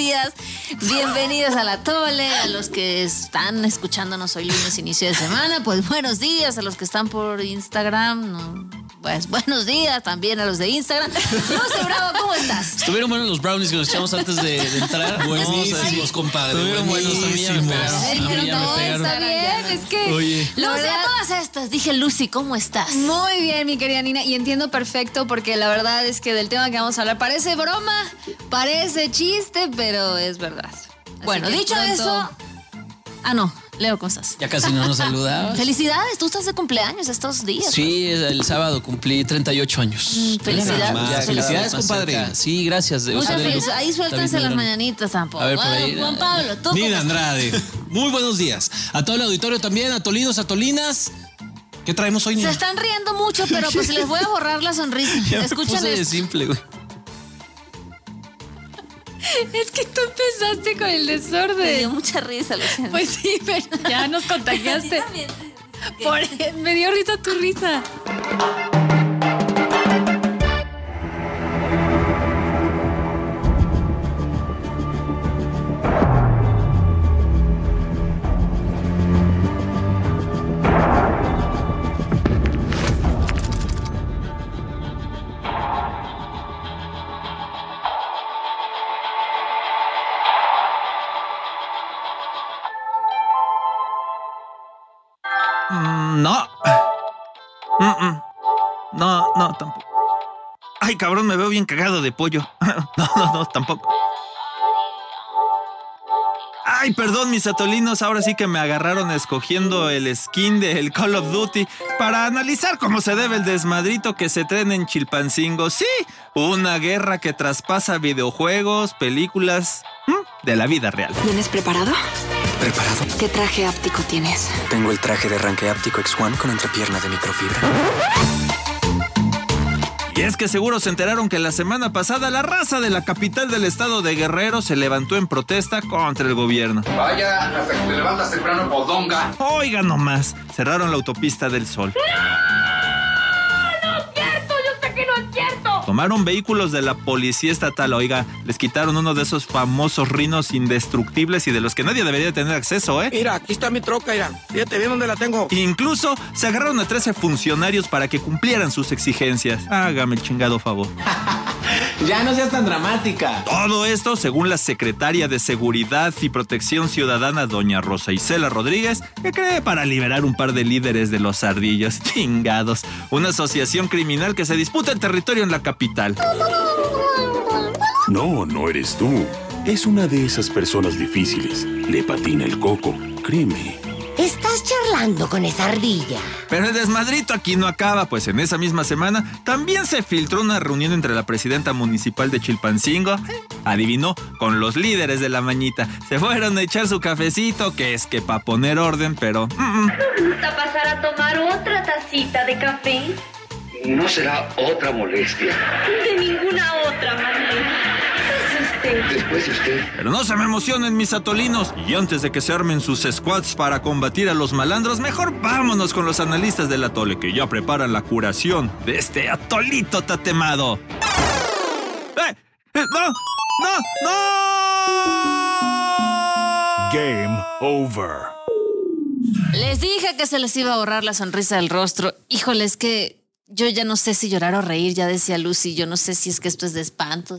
días. Bienvenidos a La Tole. A los que están escuchándonos hoy lunes, inicio de semana, pues buenos días. A los que están por Instagram, pues buenos días también a los de Instagram. Lucy Bravo, ¿cómo estás? Estuvieron buenos los brownies que nos echamos antes de entrar. Buenísimos, compadre. Estuvieron buenos, a mí ya me pegaron. Está bien, es que... Oye. Lucy, a todas estas, dije, Lucy, ¿cómo estás? Muy bien, mi querida Nina, y entiendo perfecto porque la verdad es que del tema que vamos a hablar parece broma, parece chiste, pero es verdad. Bueno, Así que dicho pronto... eso... Ah, no. Leo, ¿cómo estás? Ya casi no nos saludabas. Felicidades, tú estás de cumpleaños estos días. Sí, el sábado cumplí 38 años. Felicidades. Felicidades, compadre. Sí, gracias. Muchas felicidades. Ahí suéltanse las mañanitas tampoco. A ver, por ahí. Juan Pablo, tú. Nina Andrade, muy buenos días. A todo el auditorio también, a tolinos, a tolinas. ¿Qué traemos hoy, Se Nina? están riendo mucho, pero pues les voy a borrar la sonrisa. Escuchen de esto. simple, güey. Es que tú empezaste con el Me desorden. dio mucha risa, lo siento. Pues sí, pero ya nos contagiaste. Me dio risa tu risa. No. No, tampoco. Ay, cabrón, me veo bien cagado de pollo. No, tampoco. Ay, perdón, mis atolinos, ahora sí que me agarraron escogiendo el skin del Call of Duty para analizar cómo se debe el desmadrito que se traen en Chilpancingo. Sí, una guerra que traspasa videojuegos, películas, de la vida real. ¿Vienes preparado? ¿Preparado? ¿Qué traje áptico tienes? Tengo el traje de arranque áptico X1 con entrepierna de microfibra. Y es que seguro se enteraron que la semana pasada la raza de la capital del estado de Guerrero se levantó en protesta contra el gobierno. Vaya, hasta que te levantas temprano, bodonga. Oigan nomás, cerraron la autopista del Sol. Tomaron vehículos de la policía estatal, oiga, les quitaron uno de esos famosos rinos indestructibles y de los que nadie debería tener acceso, ¿eh? Mira, aquí está mi troca, mira. Fíjate bien dónde la tengo. Incluso se agarraron a 13 funcionarios para que cumplieran sus exigencias. Hágame el chingado favor. Ya no seas tan dramática. Todo esto, según la secretaria de Seguridad y Protección Ciudadana, doña Rosa Isela Rodríguez, que cree para liberar un par de líderes de los ardillos. Chingados. Una asociación criminal que se disputa el territorio en la capital. No eres tú. Es una de esas personas difíciles. Le patina el coco. Créeme. Estás charlando con esa ardilla. Pero el desmadrito aquí no acaba, pues en esa misma semana también se filtró una reunión entre la presidenta municipal de Chilpancingo, adivinó, con los líderes de la mañita. Se fueron a echar su cafecito, que es que para poner orden, pero... ¿No le gusta pasar a tomar otra tacita de café? No será otra molestia. De ninguna otra manera. Después de usted. Pero no se me emocionen, mis atolinos. Y antes de que se armen sus squads para combatir a los malandros, mejor vámonos con los analistas del atole que ya preparan la curación de este atolito tatemado. ¡No! Game over. Les dije que se les iba a borrar la sonrisa del rostro. Híjole, es que yo ya no sé si llorar o reír, ya decía Lucy. Yo no sé si es que esto es de espanto,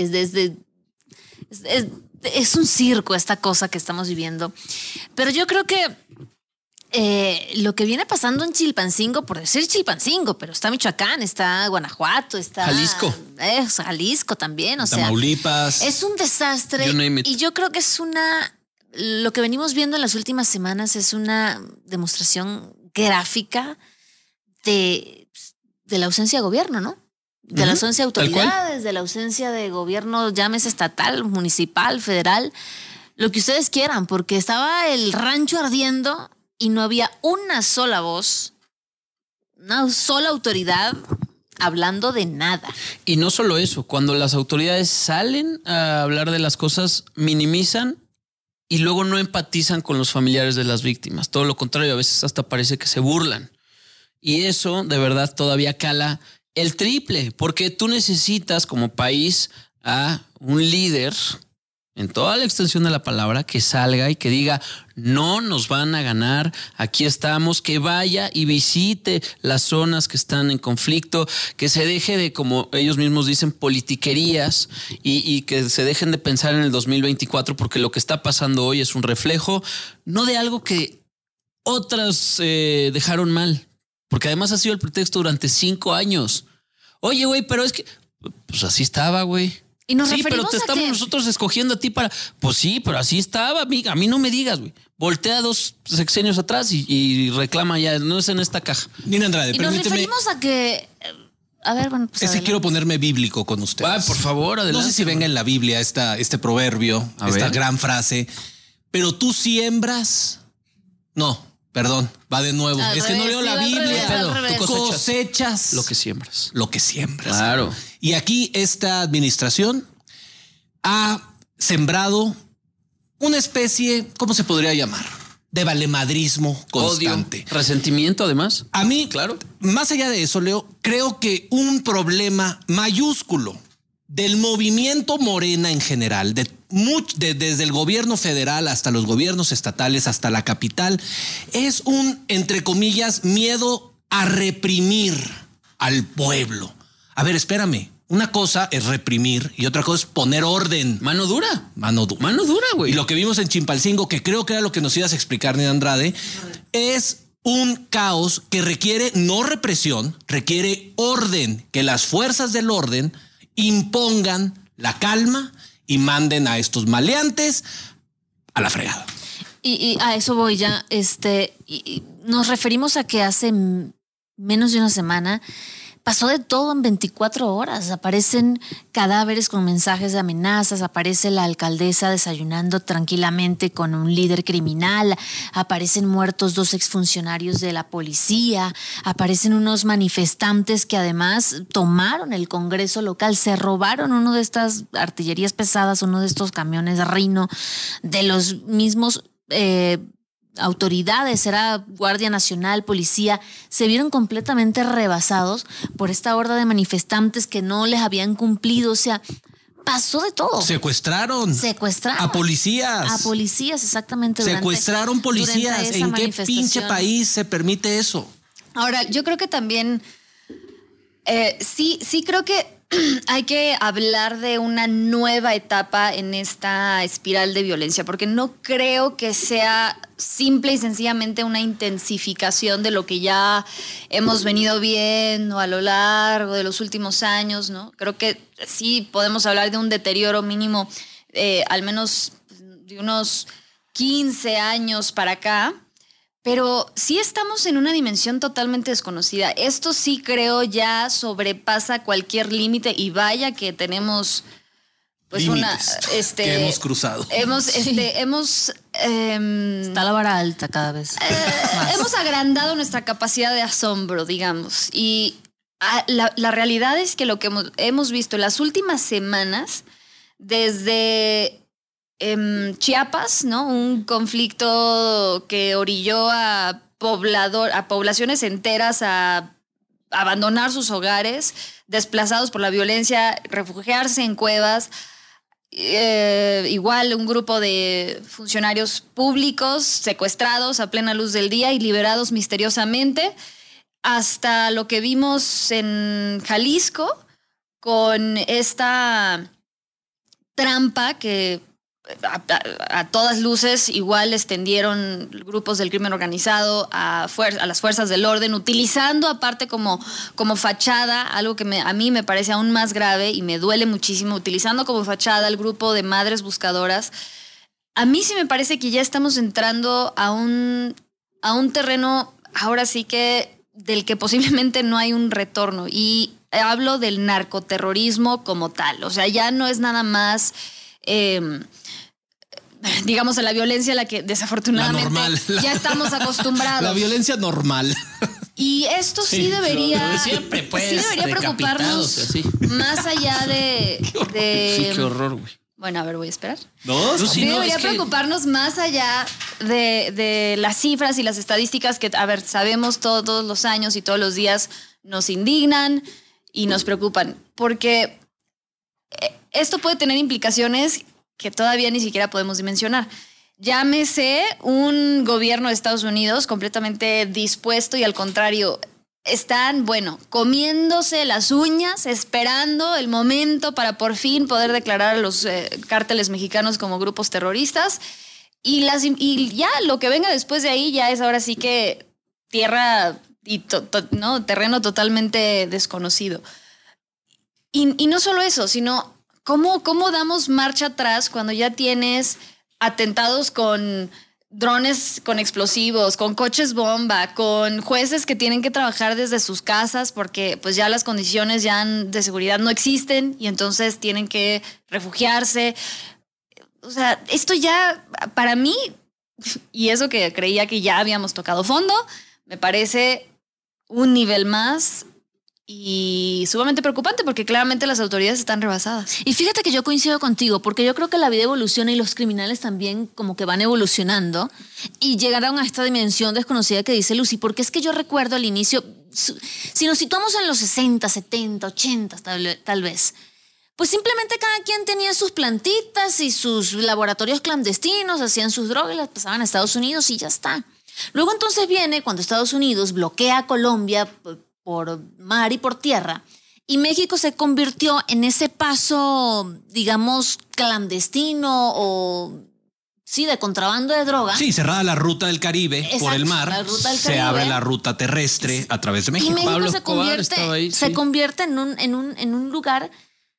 es un circo esta cosa que estamos viviendo. Pero yo creo que lo que viene pasando en Chilpancingo, por decir Chilpancingo, pero está Michoacán, está Guanajuato, está Jalisco. Jalisco también, o sea, Tamaulipas. es un desastre. Y yo creo que lo que venimos viendo en las últimas semanas es una demostración gráfica de la ausencia de gobierno, ¿no? De la ausencia de autoridades, de la ausencia de gobierno, llámese estatal, municipal, federal, lo que ustedes quieran, porque estaba el rancho ardiendo y no había una sola voz, una sola autoridad hablando de nada. Y no solo eso, cuando las autoridades salen a hablar de las cosas, minimizan y luego no empatizan con los familiares de las víctimas. Todo lo contrario, a veces hasta parece que se burlan. Y eso de verdad todavía cala el triple, porque tú necesitas como país a un líder en toda la extensión de la palabra, que salga y que diga, no nos van a ganar, aquí estamos, que vaya y visite las zonas que están en conflicto, que se deje de, como ellos mismos dicen, politiquerías y que se dejen de pensar en el 2024, porque lo que está pasando hoy es un reflejo, no de algo que otras dejaron mal, porque además ha sido el pretexto durante 5 años. Oye, güey, pero es que, pues así estaba, güey. Y nos sí, pero te estamos nosotros escogiendo a ti para... Pues sí, pero así estaba, amiga. A mí no me digas, güey. Voltea 2 sexenios atrás y reclama ya. No es en esta caja. Nina Andrade, y permíteme... nos referimos a que... A ver, bueno, pues es que quiero ponerme bíblico con ustedes. Ah, por favor, adelante. No sé si venga en la Biblia este proverbio, esta gran frase. Pero tú siembras... No, perdón, va de nuevo. Es que no leo la Biblia. Tú cosechas lo que siembras. Lo que siembras. Claro. Y aquí esta administración ha sembrado una especie, ¿cómo se podría llamar? De valemadrismo constante. Odio, resentimiento, además. A mí, claro. Más allá de eso, Leo, creo que un problema mayúsculo del movimiento Morena en general, desde el gobierno federal hasta los gobiernos estatales, hasta la capital, es un, entre comillas, miedo a reprimir al pueblo. A ver, espérame. Una cosa es reprimir y otra cosa es poner orden. Mano dura. Mano dura. Mano dura, güey. Y lo que vimos en Chilpancingo, que creo que era lo que nos ibas a explicar, Nina Andrade, es un caos que requiere no represión, requiere orden, que las fuerzas del orden impongan la calma y manden a estos maleantes a la fregada. Y a eso voy ya. Y nos referimos a que hace menos de una semana pasó de todo en 24 horas. Aparecen cadáveres con mensajes de amenazas, aparece la alcaldesa desayunando tranquilamente con un líder criminal, aparecen muertos 2 exfuncionarios de la policía, aparecen unos manifestantes que además tomaron el Congreso local, se robaron uno de estas artillerías pesadas, uno de estos camiones Rhino, de los mismos... autoridades, era Guardia Nacional, policía, se vieron completamente rebasados por esta horda de manifestantes que no les habían cumplido. O sea, pasó de todo. Secuestraron a policías. A policías, exactamente. Secuestraron policías. ¿En qué pinche país se permite eso? Ahora, yo creo que también sí creo que hay que hablar de una nueva etapa en esta espiral de violencia, porque no creo que sea simple y sencillamente una intensificación de lo que ya hemos venido viendo a lo largo de los últimos años, ¿no? Creo que sí podemos hablar de un deterioro mínimo, al menos de unos 15 años para acá. Pero sí estamos en una dimensión totalmente desconocida. Esto sí creo ya sobrepasa cualquier límite y vaya que tenemos pues límites que hemos cruzado. Está la vara alta cada vez. Hemos agrandado nuestra capacidad de asombro, digamos. Y la realidad es que lo que hemos visto en las últimas semanas, desde... Chiapas, ¿no? Un conflicto que orilló a poblaciones enteras a abandonar sus hogares, desplazados por la violencia, refugiarse en cuevas. Igual un grupo de funcionarios públicos secuestrados a plena luz del día y liberados misteriosamente, hasta lo que vimos en Jalisco con esta trampa que a todas luces igual extendieron grupos del crimen organizado a las fuerzas del orden, utilizando aparte como fachada, algo que a mí me parece aún más grave y me duele muchísimo, utilizando como fachada el grupo de madres buscadoras. A mí sí me parece que ya estamos entrando a un terreno, ahora sí que del que posiblemente no hay un retorno, y hablo del narcoterrorismo como tal. O sea, ya no es nada más... digamos, a la violencia a la que desafortunadamente ya estamos acostumbrados. La violencia normal. Y esto sí debería... Siempre, pues, sí debería preocuparnos más allá de... Sí, qué horror, güey. Bueno, a ver, voy a esperar. ¿No? Sí, debería preocuparnos más allá de las cifras y las estadísticas que, a ver, sabemos todos los años y todos los días nos indignan y nos preocupan. Porque esto puede tener implicaciones que todavía ni siquiera podemos dimensionar. Llámese un gobierno de Estados Unidos completamente dispuesto y al contrario, están, comiéndose las uñas, esperando el momento para por fin poder declarar a los cárteles mexicanos como grupos terroristas. Y ya lo que venga después de ahí ya es ahora sí que tierra y terreno totalmente desconocido. Y no solo eso, sino ¿cómo damos marcha atrás cuando ya tienes atentados con drones con explosivos, con coches bomba, con jueces que tienen que trabajar desde sus casas porque pues ya las condiciones de seguridad no existen y entonces tienen que refugiarse? O sea, esto ya para mí, y eso que creía que ya habíamos tocado fondo, me parece un nivel más y sumamente preocupante porque claramente las autoridades están rebasadas. Y fíjate que yo coincido contigo porque yo creo que la vida evoluciona y los criminales también como que van evolucionando y llegaron a esta dimensión desconocida que dice Lucy, porque es que yo recuerdo al inicio, si nos situamos en los 60, 70, 80 tal vez, pues simplemente cada quien tenía sus plantitas y sus laboratorios clandestinos, hacían sus drogas y las pasaban a Estados Unidos y ya está. Luego entonces viene cuando Estados Unidos bloquea a Colombia por mar y por tierra, y México se convirtió en ese paso, digamos, clandestino o, sí, de contrabando de droga. Sí, cerrada la ruta del Caribe. Exacto, por el mar, se abre la ruta terrestre a través de México. Y México Pablo se convierte en un lugar,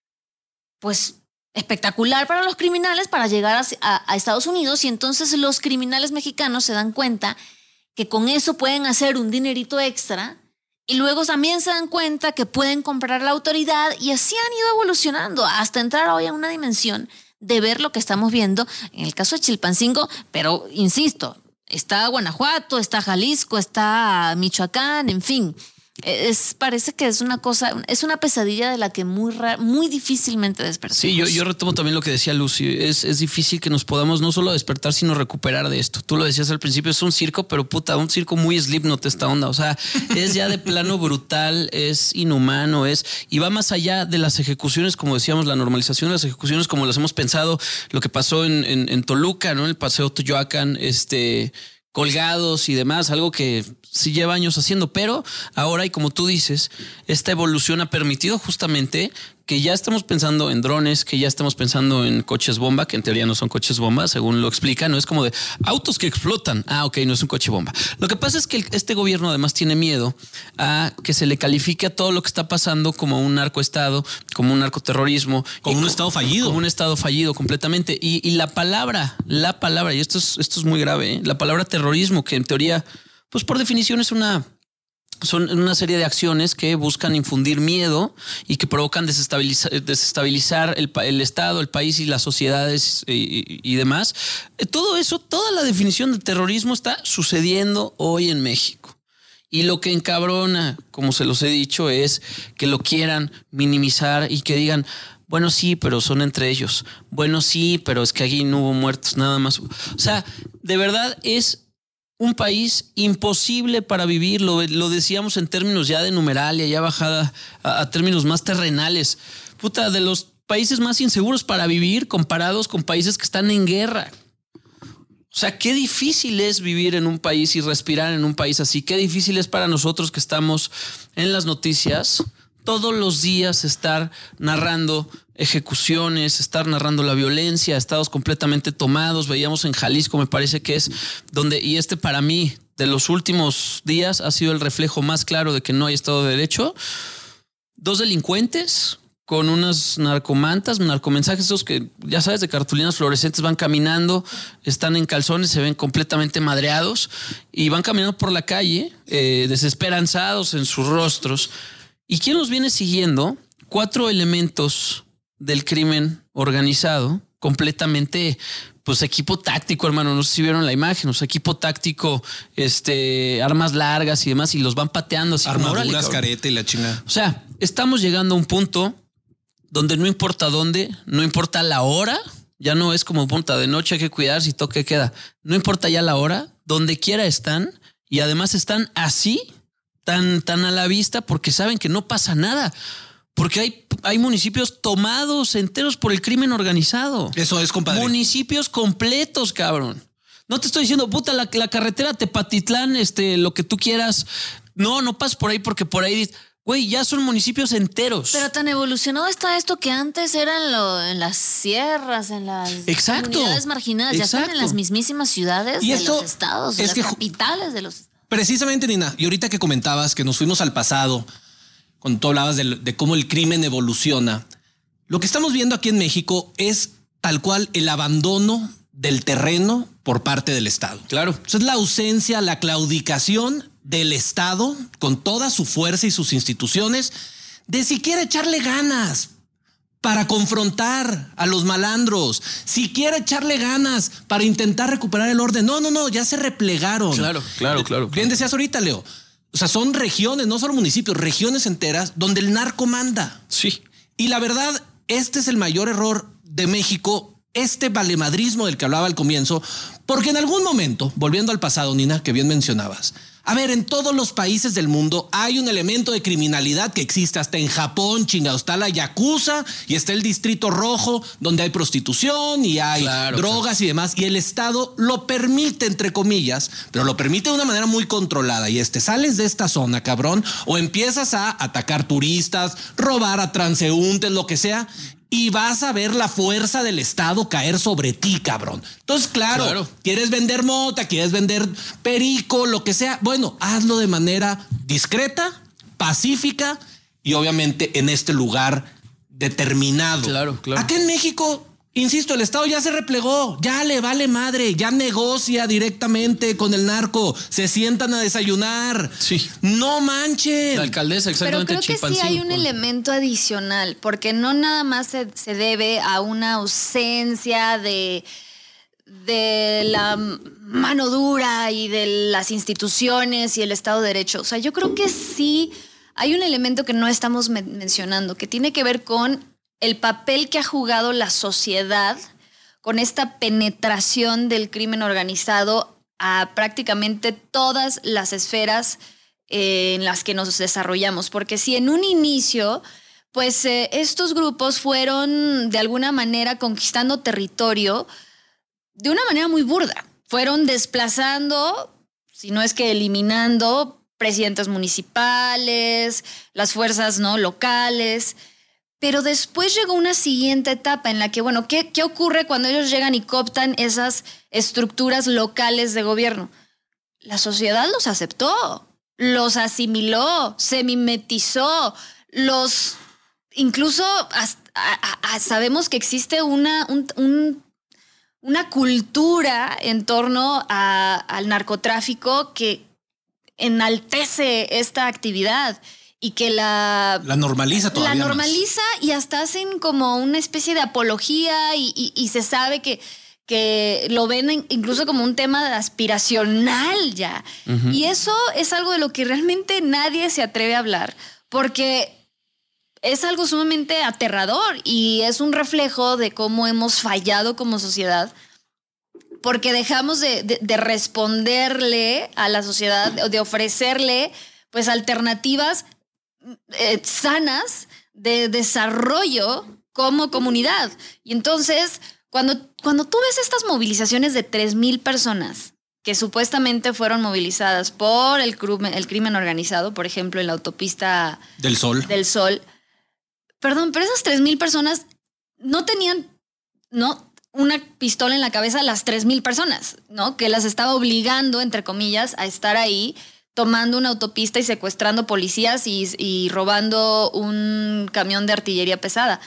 pues, espectacular para los criminales para llegar a Estados Unidos, y entonces los criminales mexicanos se dan cuenta que con eso pueden hacer un dinerito extra. Y luego también se dan cuenta que pueden comprar la autoridad y así han ido evolucionando hasta entrar hoy a una dimensión de ver lo que estamos viendo en el caso de Chilpancingo. Pero, insisto, está Guanajuato, está Jalisco, está Michoacán, en fin. Parece que es una cosa, es una pesadilla de la que muy difícilmente despertamos. Sí, yo retomo también lo que decía Lucy. Es difícil que nos podamos no solo despertar, sino recuperar de esto. Tú lo decías al principio, es un circo, pero un circo muy Slipknot esta onda. O sea, es ya de plano brutal, es inhumano, y va más allá de las ejecuciones, como decíamos, la normalización de las ejecuciones como las hemos pensado, lo que pasó en Toluca, ¿no? El Paseo Toyoacán, colgados y demás, algo que sí lleva años haciendo, pero ahora, y como tú dices, esta evolución ha permitido justamente que ya estamos pensando en drones, que ya estamos pensando en coches bomba, que en teoría no son coches bomba, según lo explica, no es como de autos que explotan. Ok, no es un coche bomba. Lo que pasa es que este gobierno además tiene miedo a que se le califique a todo lo que está pasando como un narcoestado, como un narcoterrorismo. Como un estado fallido. Como un estado fallido completamente. Y la palabra, y esto es muy grave, ¿eh? La palabra terrorismo, que en teoría, pues por definición son una serie de acciones que buscan infundir miedo y que provocan desestabilizar el Estado, el país y las sociedades y demás. Todo eso, toda la definición de terrorismo está sucediendo hoy en México. Y lo que encabrona, como se los he dicho, es que lo quieran minimizar y que digan, bueno, sí, pero son entre ellos. Bueno, sí, pero es que aquí no hubo muertos, nada más. O sea, de verdad es un país imposible para vivir, lo decíamos en términos ya de numeralia, ya bajada a términos más terrenales. De los países más inseguros para vivir comparados con países que están en guerra. O sea, qué difícil es vivir en un país y respirar en un país así. Qué difícil es para nosotros que estamos en las noticias todos los días estar narrando ejecuciones, estar narrando la violencia, estados completamente tomados. Veíamos en Jalisco, me parece que es donde, y para mí, de los últimos días, ha sido el reflejo más claro de que no hay Estado de Derecho. 2 delincuentes con unas narcomensajes, esos que, ya sabes, de cartulinas fluorescentes, van caminando, están en calzones, se ven completamente madreados y van caminando por la calle, desesperanzados en sus rostros. ¿Y quién los viene siguiendo? 4 elementos del crimen organizado, completamente, pues equipo táctico, hermano. No sé si vieron la imagen, o sea, equipo táctico, armas largas y demás, y los van pateando así. Armaduras, careta y la chingada. O sea, estamos llegando a un punto donde no importa dónde, no importa la hora, ya no es como punta de noche, hay que cuidar si toque queda. No importa ya la hora, donde quiera están, y además están así, tan a la vista, porque saben que no pasa nada. Porque hay municipios tomados enteros por el crimen organizado. Eso es, compadre. Municipios completos, cabrón. No te estoy diciendo, puta, la carretera Tepatitlán, lo que tú quieras. No pases por ahí porque por ahí... Güey, ya son municipios enteros. Pero tan evolucionado está esto que antes era en las sierras, en las comunidades marginadas. Ya están en las mismisísimas ciudades de los estados, de las capitales de los estados. Precisamente, Nina, y ahorita que comentabas que nos fuimos al pasado, cuando tú hablabas de cómo el crimen evoluciona, lo que estamos viendo aquí en México es tal cual el abandono del terreno por parte del Estado. Claro. Eso es la ausencia, la claudicación del Estado con toda su fuerza y sus instituciones de siquiera echarle ganas para confrontar a los malandros, siquiera echarle ganas para intentar recuperar el orden. No, ya se replegaron. Claro. Bien decías ahorita, Leo. O sea, son regiones, no solo municipios, regiones enteras donde el narco manda. Sí. Y la verdad, este es el mayor error de México, este valemadrismo del que hablaba al comienzo, porque en algún momento, volviendo al pasado, Nina, que bien mencionabas, a ver, en todos los países del mundo hay un elemento de criminalidad que existe. Hasta en Japón, chingados, está la Yakuza y está el Distrito Rojo, donde hay prostitución y hay drogas y demás. Y el Estado lo permite, entre comillas, pero lo permite de una manera muy controlada. Y sales de esta zona, cabrón, o empiezas a atacar turistas, robar a transeúntes, lo que sea, y vas a ver la fuerza del Estado caer sobre ti, cabrón. Entonces, claro, quieres vender mota, quieres vender perico, lo que sea. Bueno, hazlo de manera discreta, pacífica y obviamente en este lugar determinado. Claro. Acá en México, insisto, el Estado ya se replegó, ya le vale madre, ya negocia directamente con el narco, se sientan a desayunar. Sí. No manchen. La alcaldesa, exactamente. Pero creo que sí hay un elemento adicional, porque no nada más se debe a una ausencia de la mano dura y de las instituciones y el Estado de Derecho. O sea, yo creo que sí hay un elemento que no estamos mencionando, que tiene que ver con el papel que ha jugado la sociedad con esta penetración del crimen organizado a prácticamente todas las esferas en las que nos desarrollamos. Porque si en un inicio, pues estos grupos fueron de alguna manera conquistando territorio de una manera muy burda. Fueron desplazando, si no es que eliminando, presidentes municipales, las fuerzas locales. Pero después llegó una siguiente etapa en la que, bueno, ¿qué ocurre cuando ellos llegan y cooptan esas estructuras locales de gobierno? La sociedad los aceptó, los asimiló, se mimetizó, incluso sabemos que existe una cultura en torno al narcotráfico que enaltece esta actividad. Y que la normaliza todavía. La normaliza más. Y hasta hacen como una especie de apología y se sabe que lo ven incluso como un tema aspiracional ya. Uh-huh. Y eso es algo de lo que realmente nadie se atreve a hablar porque es algo sumamente aterrador y es un reflejo de cómo hemos fallado como sociedad porque dejamos de responderle a la sociedad, de ofrecerle pues alternativas sanas de desarrollo como comunidad. Y entonces, cuando tú ves estas movilizaciones de 3,000 personas que supuestamente fueron movilizadas por el crimen organizado, por ejemplo, en la autopista del Sol. Perdón, pero esas 3,000 personas no tenían una pistola en la cabeza, las 3,000 personas, ¿no? Que las estaba obligando, entre comillas, a estar ahí tomando una autopista y secuestrando policías y robando un camión de artillería pesada.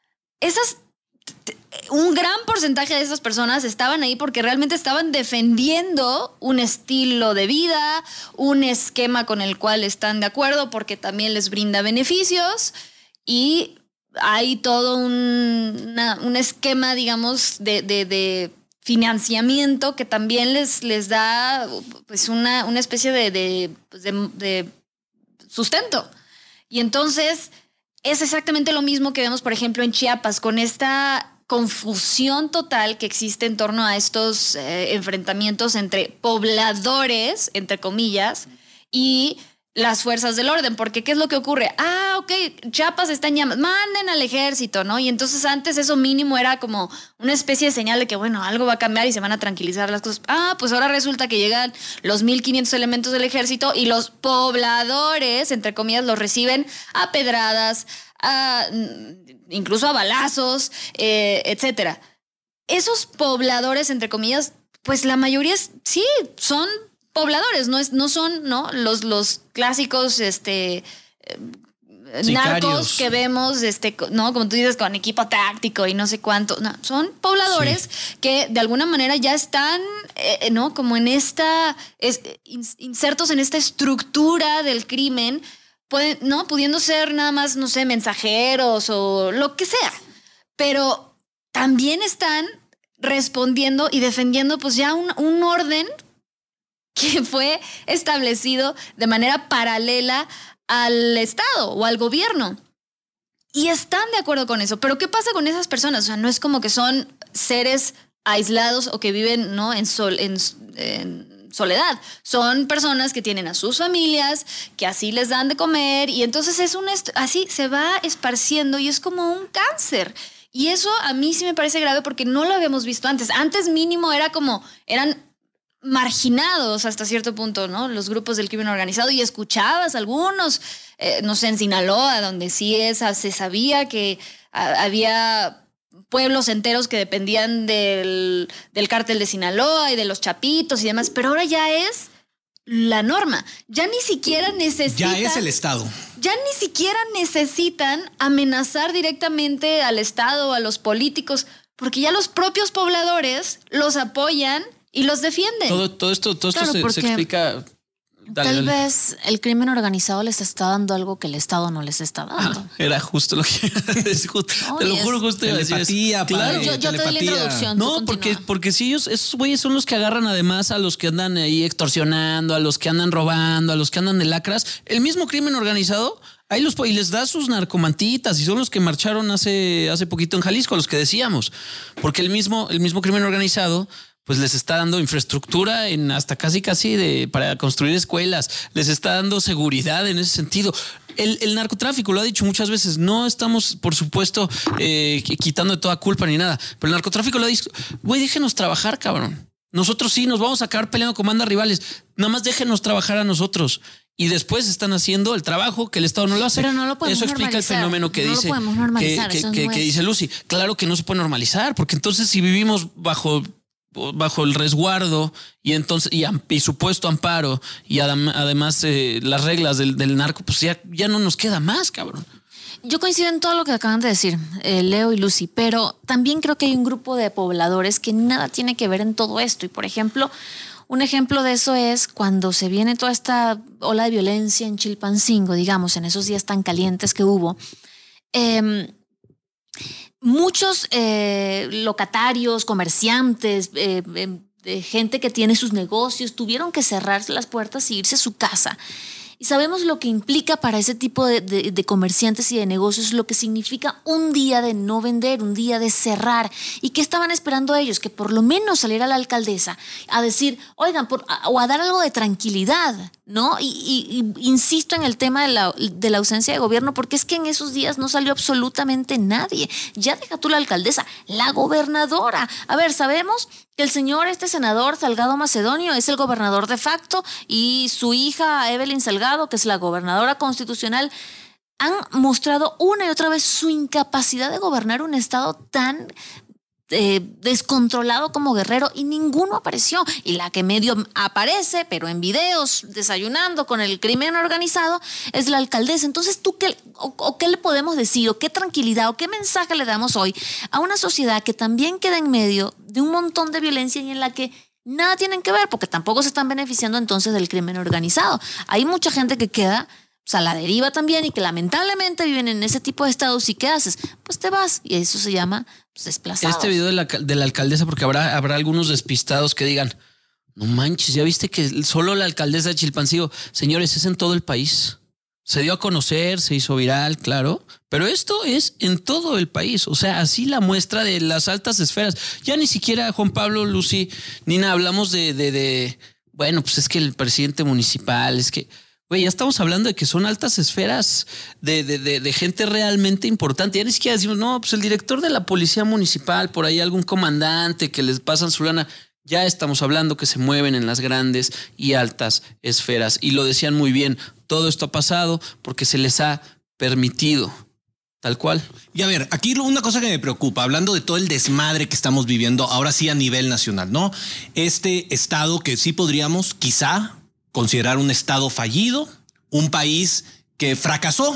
Un gran porcentaje de esas personas estaban ahí porque realmente estaban defendiendo un estilo de vida, un esquema con el cual están de acuerdo porque también les brinda beneficios y hay todo un esquema, digamos, de financiamiento que también les da pues una especie de sustento. Y entonces es exactamente lo mismo que vemos, por ejemplo, en Chiapas, con esta confusión total que existe en torno a estos enfrentamientos entre pobladores, entre comillas, y las fuerzas del orden, porque ¿qué es lo que ocurre? Ok, Chiapas está en llamas, manden al ejército, ¿no? Y entonces antes eso mínimo era como una especie de señal de que, bueno, algo va a cambiar y se van a tranquilizar las cosas. Pues ahora resulta que llegan los 1,500 elementos del ejército y los pobladores, entre comillas, los reciben a pedradas, incluso a balazos, etcétera. Esos pobladores, entre comillas, pues la mayoría sí son pobladores, no son, ¿no? Los clásicos narcos que vemos, ¿no? Como tú dices, con equipo táctico y no sé cuánto. No, son pobladores que de alguna manera ya están, ¿no? Como en insertos en esta estructura del crimen, ¿no? Pudiendo ser nada más, no sé, mensajeros o lo que sea. Pero también están respondiendo y defendiendo pues ya un orden que fue establecido de manera paralela al Estado o al gobierno. Y están de acuerdo con eso. Pero ¿qué pasa con esas personas? O sea, no es como que son seres aislados o que viven, ¿no? en soledad. Son personas que tienen a sus familias, que así les dan de comer y entonces así se va esparciendo y es como un cáncer. Y eso a mí sí me parece grave porque no lo habíamos visto antes. Antes mínimo eran marginados hasta cierto punto, ¿no? Los grupos del crimen organizado y escuchabas algunos, no sé, en Sinaloa, donde sí se sabía que había pueblos enteros que dependían del cártel de Sinaloa y de los Chapitos y demás, pero ahora ya es la norma. Ya ni siquiera necesitan... Ya es el Estado. Ya ni siquiera necesitan amenazar directamente al Estado o a los políticos, porque ya los propios pobladores los apoyan y los defienden. Todo esto se explica. Tal vez el crimen organizado les está dando algo que el Estado no les está dando. Era justo lo que te lo juro, justo iba a decir. Telepatía, claro. Yo te doy la introducción. No, porque si esos güeyes son los que agarran además a los que andan ahí extorsionando, a los que andan robando, a los que andan de lacras. El mismo crimen organizado, ahí y les da sus narcomantitas y son los que marcharon hace poquito en Jalisco, los que decíamos. Porque el mismo crimen organizado pues les está dando infraestructura hasta casi para construir escuelas, les está dando seguridad en ese sentido. El narcotráfico, lo ha dicho muchas veces, no estamos, por supuesto, quitando de toda culpa ni nada, pero el narcotráfico lo ha dicho, güey, déjenos trabajar, cabrón. Nosotros sí nos vamos a acabar peleando con bandas rivales, nada más déjenos trabajar a nosotros. Y después están haciendo el trabajo que el Estado no lo hace. Pero no lo podemos Eso explica normalizar. El fenómeno que dice. No lo podemos normalizar. Que dice Lucy. Claro que no se puede normalizar, porque entonces si vivimos bajo el resguardo y supuesto amparo y además las reglas del narco, pues ya no nos queda más, cabrón. Yo coincido en todo lo que acaban de decir, Leo y Lucy, pero también creo que hay un grupo de pobladores que nada tiene que ver en todo esto. Y por ejemplo, un ejemplo de eso es cuando se viene toda esta ola de violencia en Chilpancingo, digamos, en esos días tan calientes que hubo. Muchos locatarios, comerciantes, gente que tiene sus negocios, tuvieron que cerrarse las puertas y irse a su casa. Y sabemos lo que implica para ese tipo de comerciantes y de negocios, lo que significa un día de no vender, un día de cerrar. ¿Y qué estaban esperando ellos? Que por lo menos saliera la alcaldesa a decir, oigan, o a dar algo de tranquilidad, ¿no? Y insisto en el tema de la ausencia de gobierno, porque es que en esos días no salió absolutamente nadie. Ya deja tú la alcaldesa, la gobernadora. A ver, sabemos que el señor, senador Salgado Macedonio, es el gobernador de facto y su hija Evelyn Salgado, que es la gobernadora constitucional, han mostrado una y otra vez su incapacidad de gobernar un estado tan descontrolado como Guerrero y ninguno apareció. Y la que medio aparece, pero en videos, desayunando con el crimen organizado, es la alcaldesa. Entonces, ¿tú qué le podemos decir? ¿O qué tranquilidad? ¿O qué mensaje le damos hoy a una sociedad que también queda en medio de un montón de violencia y en la que nada tienen que ver? Porque tampoco se están beneficiando entonces del crimen organizado. Hay mucha gente que queda a la deriva también y que lamentablemente viven en ese tipo de estados. ¿Y qué haces? Pues te vas. Y eso se llama desplazados. Este video de la alcaldesa, porque habrá algunos despistados que digan, no manches, ya viste que solo la alcaldesa de Chilpancingo, señores, es en todo el país. Se dio a conocer, se hizo viral, claro, pero esto es en todo el país. O sea, así la muestra de las altas esferas. Ya ni siquiera Juan Pablo, Lucy, Nina, hablamos de bueno, pues es que el presidente municipal, es que... Güey, ya estamos hablando de que son altas esferas de gente realmente importante. Ya ni siquiera decimos, no, pues el director de la policía municipal, por ahí algún comandante que les pasan su lana. Ya estamos hablando que se mueven en las grandes y altas esferas. Y lo decían muy bien, todo esto ha pasado porque se les ha permitido. Tal cual. Y a ver, aquí una cosa que me preocupa, hablando de todo el desmadre que estamos viviendo ahora sí a nivel nacional, ¿no? Este estado que sí podríamos quizá considerar un estado fallido, un país que fracasó,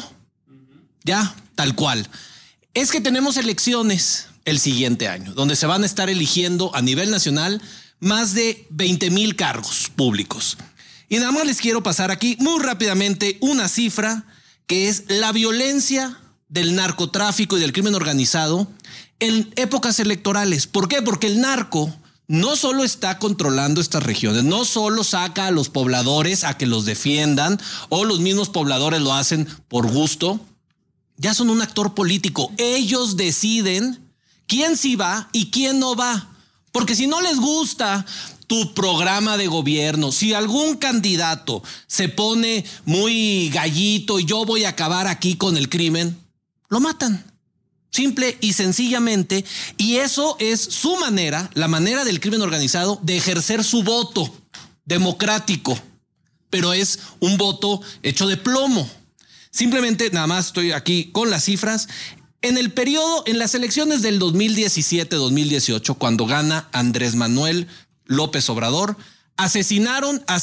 ya, tal cual. Es que tenemos elecciones el siguiente año, donde se van a estar eligiendo a nivel nacional más de 20,000 cargos públicos. Y nada más les quiero pasar aquí muy rápidamente una cifra que es la violencia del narcotráfico y del crimen organizado en épocas electorales. ¿Por qué? Porque el narco no solo está controlando estas regiones, no solo saca a los pobladores a que los defiendan o los mismos pobladores lo hacen por gusto. Ya son un actor político. Ellos deciden quién sí va y quién no va. Porque si no les gusta tu programa de gobierno, si algún candidato se pone muy gallito y yo voy a acabar aquí con el crimen, lo matan. Simple y sencillamente. Y eso es su manera, la manera del crimen organizado de ejercer su voto democrático. Pero es un voto hecho de plomo. Simplemente, nada más estoy aquí con las cifras. En el periodo, en las elecciones del 2017-2018, cuando gana Andrés Manuel López Obrador, asesinaron a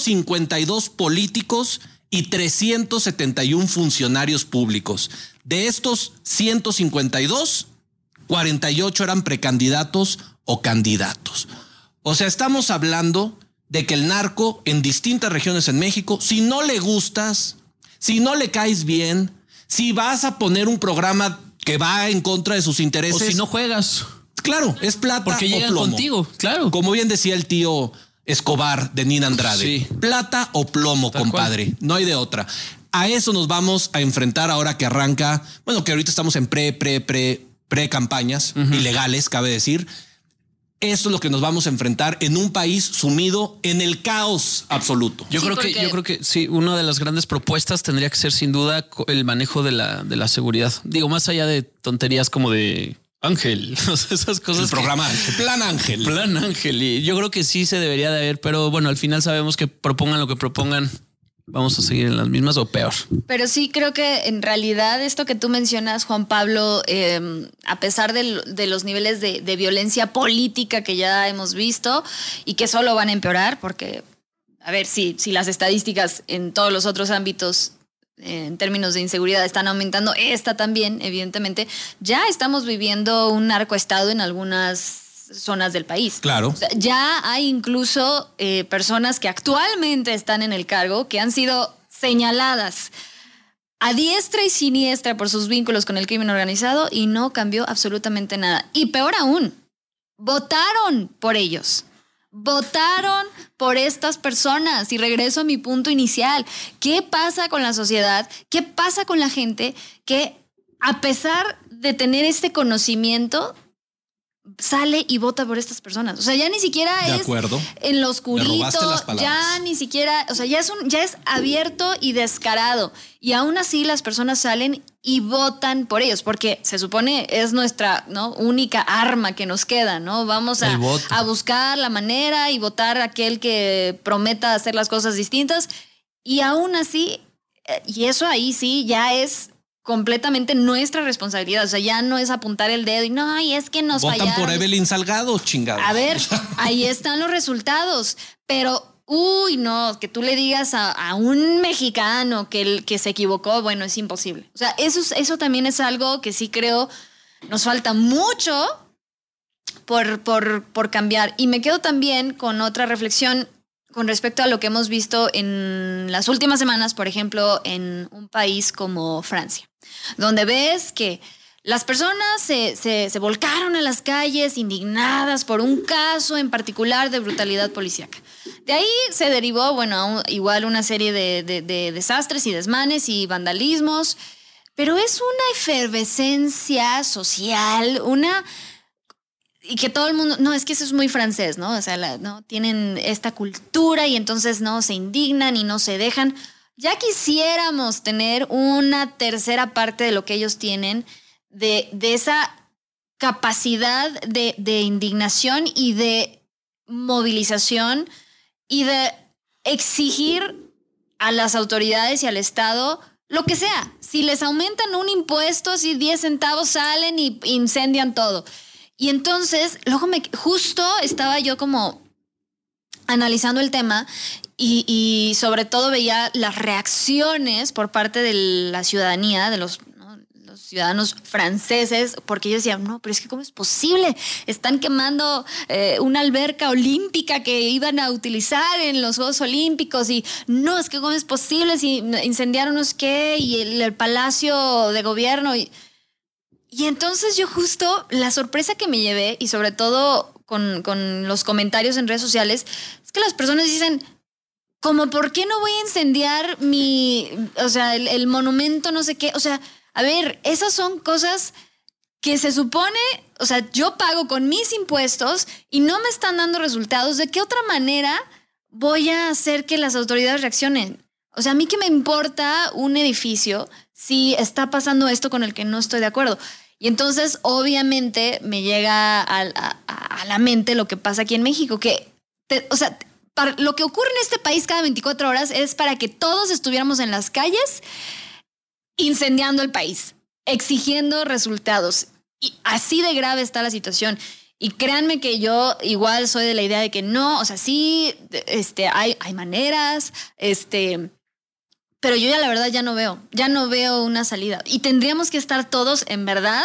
152 políticos y 371 funcionarios públicos. De estos 152, 48 eran precandidatos o candidatos. O sea, estamos hablando de que el narco en distintas regiones en México, si no le gustas, si no le caes bien, si vas a poner un programa que va en contra de sus intereses. O si no juegas. Claro, es plata porque llegan o plomo. Contigo, claro. Como bien decía el tío Escobar de Nina Andrade. Sí. Plata o plomo, tal compadre. Cual. No hay de otra. A eso nos vamos a enfrentar ahora que arranca. Bueno, que ahorita estamos en pre campañas ilegales, cabe decir. Esto es lo que nos vamos a enfrentar en un país sumido en el caos absoluto. Yo creo que sí, una de las grandes propuestas tendría que ser sin duda el manejo de la seguridad. Digo, más allá de tonterías como de Ángel, esas cosas. El programa Plan Ángel. Plan Ángel. Y yo creo que sí se debería de ver, pero bueno, al final sabemos que propongan lo que propongan. Vamos a seguir en las mismas o peor. Pero sí creo que en realidad esto que tú mencionas, Juan Pablo, a pesar de los niveles de violencia política que ya hemos visto y que solo van a empeorar, porque, a ver, si las estadísticas en todos los otros ámbitos en términos de inseguridad están aumentando, esta también, evidentemente, ya estamos viviendo un narcoestado en algunas zonas del país. Claro. O sea, ya hay incluso personas que actualmente están en el cargo que han sido señaladas a diestra y siniestra por sus vínculos con el crimen organizado y no cambió absolutamente nada. Y peor aún, votaron por ellos. Votaron por estas personas. Y regreso a mi punto inicial. ¿Qué pasa con la sociedad? ¿Qué pasa con la gente que, a pesar de tener este conocimiento, sale y vota por estas personas? O sea, ya ni siquiera de es acuerdo. En lo oscurito, ya ni siquiera, o sea, ya es abierto y descarado. Y aún así las personas salen y votan por ellos, porque se supone es nuestra, ¿no?, única arma que nos queda, ¿no? Vamos a buscar la manera y votar a aquel que prometa hacer las cosas distintas. Y aún así, y eso ahí sí ya es completamente nuestra responsabilidad. O sea, ya no es apuntar el dedo y no, y es que nos fallaron. Votan por Evelyn Salgado, chingada. A ver, ahí están los resultados. Pero, no, que tú le digas a un mexicano que se equivocó, bueno, es imposible. O sea, eso también es algo que sí creo nos falta mucho por cambiar. Y me quedo también con otra reflexión con respecto a lo que hemos visto en las últimas semanas, por ejemplo, en un país como Francia, donde ves que las personas se volcaron a las calles indignadas por un caso en particular de brutalidad policíaca. De ahí se derivó, bueno, igual una serie de desastres y desmanes y vandalismos, pero es una efervescencia social, y que todo el mundo, no, es que eso es muy francés, ¿no? O sea, no tienen esta cultura y entonces no se indignan y no se dejan. Ya quisiéramos tener una tercera parte de lo que ellos tienen, de esa capacidad de indignación y de movilización y de exigir a las autoridades y al Estado lo que sea. Si les aumentan un impuesto, así 10 centavos salen y incendian todo. Y entonces, luego justo estaba yo como analizando el tema y sobre todo veía las reacciones por parte de la ciudadanía, de los ciudadanos franceses, porque ellos decían, no, pero es que ¿cómo es posible? Están quemando una alberca olímpica que iban a utilizar en los Juegos Olímpicos y no, es que ¿cómo es posible si incendiaron no sé qué y el palacio de gobierno? Y entonces yo justo la sorpresa que me llevé y sobre todo con los comentarios en redes sociales es que las personas dicen, como ¿por qué no voy a incendiar el monumento no sé qué? O sea, a ver, esas son cosas que se supone, o sea, yo pago con mis impuestos y no me están dando resultados. ¿De qué otra manera voy a hacer que las autoridades reaccionen? O sea, a mí qué me importa un edificio si está pasando esto con el que no estoy de acuerdo. Y entonces, obviamente, me llega a la mente lo que pasa aquí en México, lo que ocurre en este país cada 24 horas es para que todos estuviéramos en las calles incendiando el país, exigiendo resultados. Y así de grave está la situación. Y créanme que yo igual soy de la idea de que no, o sea, sí, hay maneras, pero yo ya la verdad ya no veo una salida. Y tendríamos que estar todos, en verdad,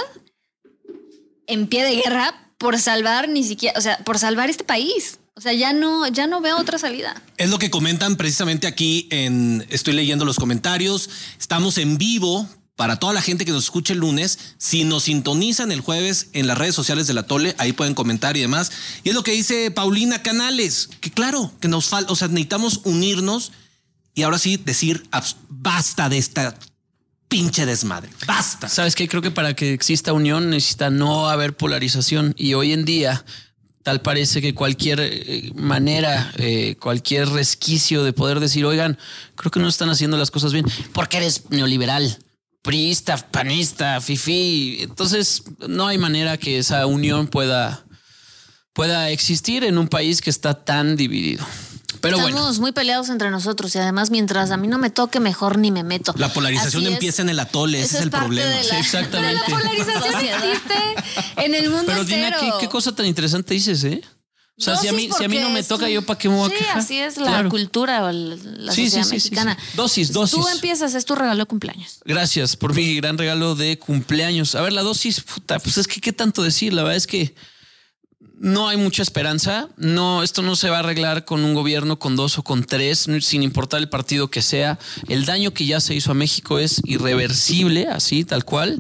en pie de guerra por salvar por salvar este país. O sea, ya no veo otra salida. Es lo que comentan precisamente aquí estoy leyendo los comentarios. Estamos en vivo para toda la gente que nos escuche el lunes. Si nos sintonizan el jueves en las redes sociales de La Tole, ahí pueden comentar y demás. Y es lo que dice Paulina Canales, que claro, que nos falta, o sea, necesitamos unirnos y ahora sí decir basta de esta pinche desmadre. Basta. ¿Sabes qué? Creo que para que exista unión necesita no haber polarización y hoy en día tal parece que cualquier manera, cualquier resquicio de poder decir, oigan, creo que no están haciendo las cosas bien, porque eres neoliberal, priista, panista, fifí. Entonces no hay manera que esa unión pueda existir en un país que está tan dividido. Pero estamos muy peleados entre nosotros y además mientras a mí no me toque, mejor ni me meto. La polarización empieza en el atole, ese es el problema. Sí, exactamente. La polarización existe en el mundo pero entero. Dina, ¿qué cosa tan interesante dices, eh? O sea, si a mí no me toca, ¿yo para qué me voy a quejar? Sí, así es la cultura o la sociedad mexicana. Sí. Dosis. Tú empiezas, es tu regalo de cumpleaños. Gracias por mi gran regalo de cumpleaños. A ver, la dosis, puta, pues es que qué tanto decir. La verdad es que no hay mucha esperanza. No, esto no se va a arreglar con un gobierno, con 2 o con 3, sin importar el partido que sea. El daño que ya se hizo a México es irreversible, así, tal cual.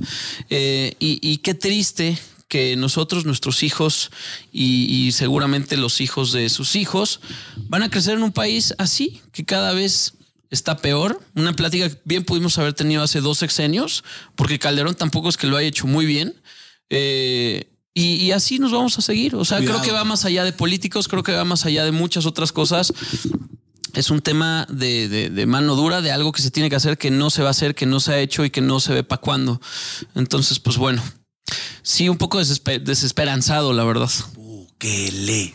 Y qué triste que nosotros, nuestros hijos y seguramente los hijos de sus hijos van a crecer en un país así, que cada vez está peor. Una plática que bien pudimos haber tenido hace 2 sexenios, porque Calderón tampoco es que lo haya hecho muy bien. Y así nos vamos a seguir. O sea, Cuidado. Creo que va más allá de políticos, creo que va más allá de muchas otras cosas. Es un tema de mano dura, de algo que se tiene que hacer, que no se va a hacer, que no se ha hecho y que no se ve para cuándo. Entonces, pues bueno, sí, un poco desesperanzado, la verdad. Búquele.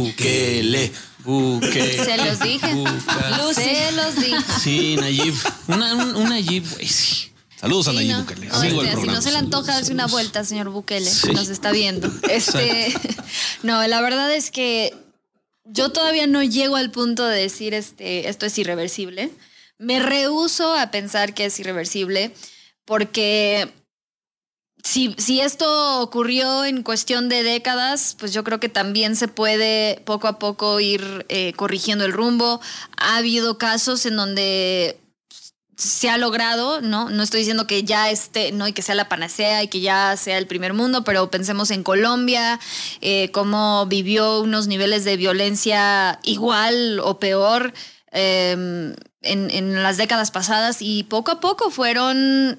Se los dije. Se los dije. Sí, Nayib. Un Nayib, güey, sí. Saludos a Nayib Bukele. Si no se le antoja darse una vuelta, señor Bukele, nos está viendo. No, la verdad es que yo todavía no llego al punto de decir esto es irreversible. Me rehúso a pensar que es irreversible porque si esto ocurrió en cuestión de décadas, pues yo creo que también se puede poco a poco ir corrigiendo el rumbo. Ha habido casos en donde se ha logrado, ¿no? No estoy diciendo que ya esté, ¿no? Y que sea la panacea y que ya sea el primer mundo, pero pensemos en Colombia, cómo vivió unos niveles de violencia igual o peor en las décadas pasadas y poco a poco fueron,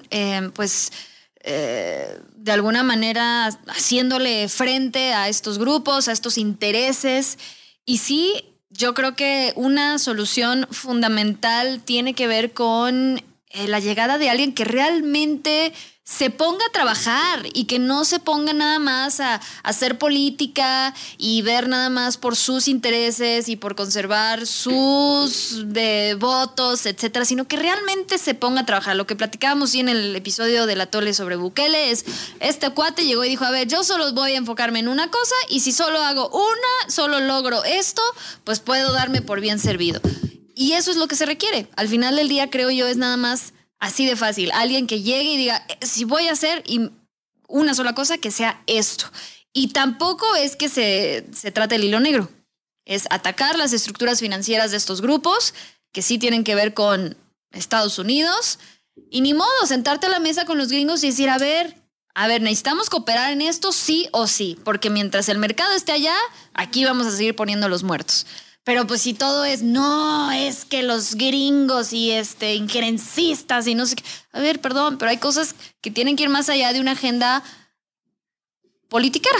de alguna manera haciéndole frente a estos grupos, a estos intereses. Y sí, yo creo que una solución fundamental tiene que ver con la llegada de alguien que realmente se ponga a trabajar y que no se ponga nada más a hacer política y ver nada más por sus intereses y por conservar sus votos, etcétera, sino que realmente se ponga a trabajar. Lo que platicábamos en el episodio del Atole sobre Bukele es, este cuate llegó y dijo, a ver, yo solo voy a enfocarme en una cosa y si solo hago una, solo logro esto, pues puedo darme por bien servido. Y eso es lo que se requiere. Al final del día, creo yo, es nada más así de fácil. Alguien que llegue y diga, si voy a hacer una sola cosa, que sea esto. Y tampoco es que se trate el hilo negro. Es atacar las estructuras financieras de estos grupos, que sí tienen que ver con Estados Unidos. Y ni modo, sentarte a la mesa con los gringos y decir, a ver, necesitamos cooperar en esto sí o sí. Porque mientras el mercado esté allá, aquí vamos a seguir poniendo los muertos. Pero pues si todo es, no, es que los gringos y injerencistas y no sé qué. A ver, perdón, pero hay cosas que tienen que ir más allá de una agenda politiquera.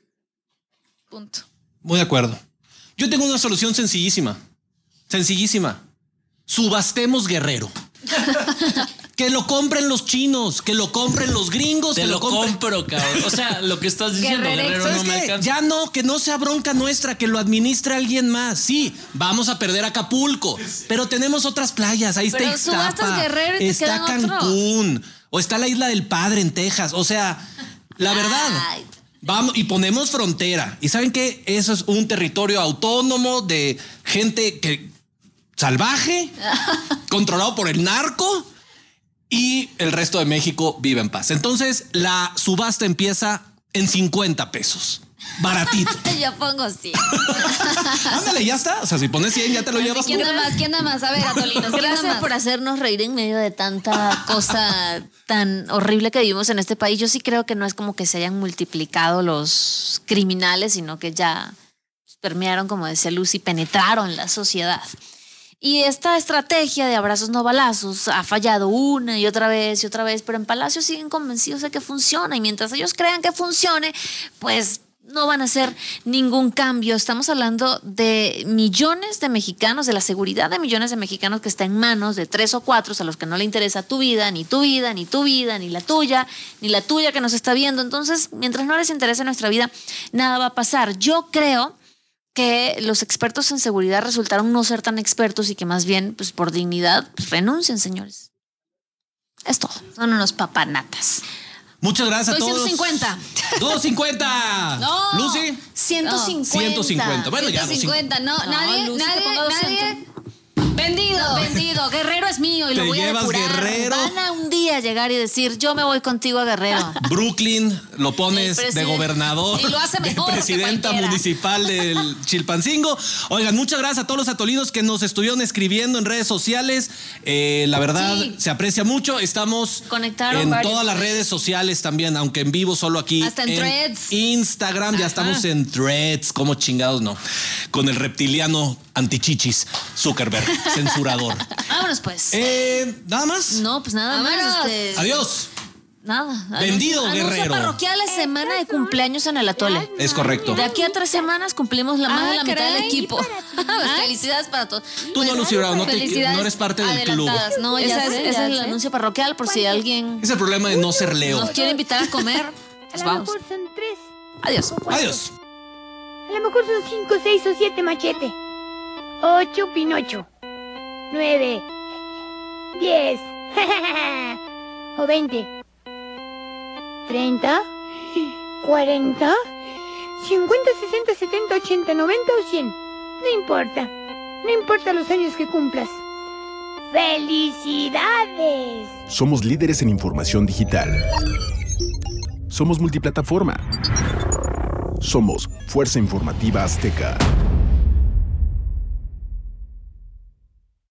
Punto. Muy de acuerdo. Yo tengo una solución sencillísima. Sencillísima. Subastemos Guerrero. Que lo compren los chinos, que lo compren los gringos. Te que lo compro, cabrón. O sea, lo que estás diciendo, Guerrero, no me alcanza. Ya no, que no sea bronca nuestra, que lo administre alguien más. Sí, vamos a perder Acapulco, pero tenemos otras playas. Ahí está Ixtapa, está Cancún, o está la Isla del Padre en Texas. O sea, la verdad, vamos y ponemos frontera. ¿Y saben qué? Eso es un territorio autónomo de gente que salvaje, controlado por el narco. Y el resto de México vive en paz. Entonces, la subasta empieza en 50 pesos. Baratito. Yo pongo 100. Ándale, ya está. O sea, si pones 100, ya te lo llevas. ¿Quién da más? ¿Quién da más? A ver, Atolinos. Gracias por hacernos reír en medio de tanta cosa tan horrible que vivimos en este país. Yo sí creo que no es como que se hayan multiplicado los criminales, sino que ya permearon, como decía Lucy, penetraron la sociedad. Y esta estrategia de abrazos no balazos ha fallado una y otra vez, pero en Palacio siguen convencidos de que funciona y mientras ellos crean que funcione, pues no van a hacer ningún cambio. Estamos hablando de millones de mexicanos, de la seguridad de millones de mexicanos que está en manos de 3 o 4 a los que no le interesa tu vida, ni tu vida, ni tu vida, ni la tuya que nos está viendo. Entonces, mientras no les interese nuestra vida, nada va a pasar. Yo creo que los expertos en seguridad resultaron no ser tan expertos y que más bien, pues por dignidad, pues renuncien, señores. Es todo. Son unos papanatas. Muchas gracias a todos. 150. 250. No. Lucy. 150. 150. Bueno, 150. Ya. No, nadie. Vendido. Guerrero es mío y lo voy a depurar. Guerrero. Van a un día llegar y decir, yo me voy contigo a Guerrero. Brooklyn lo pones de gobernador. Y lo hace mejor de presidenta municipal del Chilpancingo. Oigan, muchas gracias a todos los atolinos que nos estuvieron escribiendo en redes sociales. La verdad, se aprecia mucho. Estamos en todas las redes sociales también, aunque en vivo solo aquí. Hasta en Threads. Instagram, ya estamos en Threads. ¿Cómo chingados no? Con el reptiliano antichichis Zuckerberg, censurador. Vámonos pues. ¿Nada más? No, pues nada más. Adiós. Nada. Vendido, Guerrero. Parroquial es semana de cumpleaños en el Atole. Es correcto. De aquí a 3 semanas cumplimos más de la mitad del equipo. Felicidades para todos. Tú no, Lucy Bravo, no eres parte del club. No, ese es el anuncio parroquial por si alguien... Es el problema de no ser Leo. Nos quiere invitar a comer. Pues vamos. A lo mejor son 3. Adiós. Adiós. A lo mejor son 5, 6 o 7 machete. 8 Pinocho. 9. 10. O 20. 30. 40. 50, 60, 70, 80, 90 o 100. No importa. No importa los años que cumplas. ¡Felicidades! Somos líderes en información digital. Somos multiplataforma. Somos Fuerza Informativa Azteca.